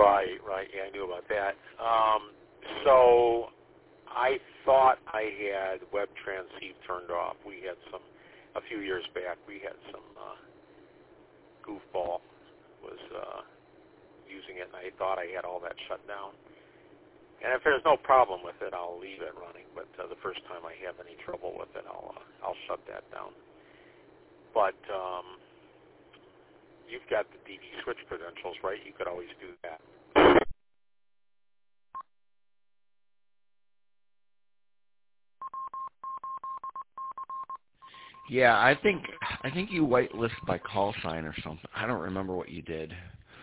Right. Yeah, I knew about that. So I thought I had web transceive turned off. We had a few years back, we had some goofball was using it, and I thought I had all that shut down. And if there's no problem with it, I'll leave it running. But the first time I have any trouble with it, I'll shut that down. But you've got the DV switch credentials, right? You could always do that. Yeah, I think you whitelist by call sign or something. I don't remember what you did.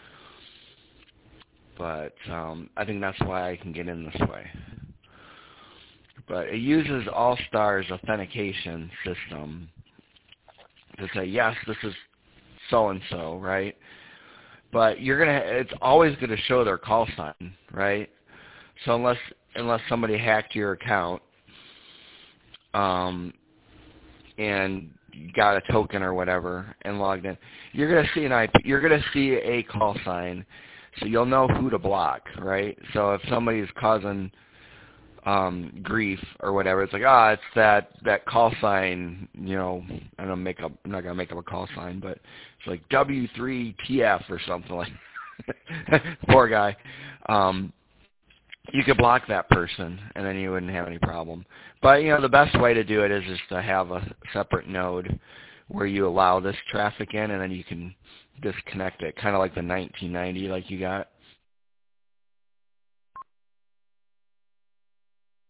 But I think that's why I can get in this way. But it uses All-Star's authentication system to say, yes, this is so-and-so, right? But it's always going to show their call sign, right? So unless somebody hacked your account and got a token or whatever and logged in, you're going to see an IP. You're going to see a call sign. So you'll know who to block, right? So if somebody's causing grief or whatever, it's like, it's that call sign, I'm not gonna make up a call sign, but it's like W3TF or something like poor guy. You could block that person and then you wouldn't have any problem. But the best way to do it is just to have a separate node where you allow this traffic in and then you can disconnect it, kind of like the 1990 like you got.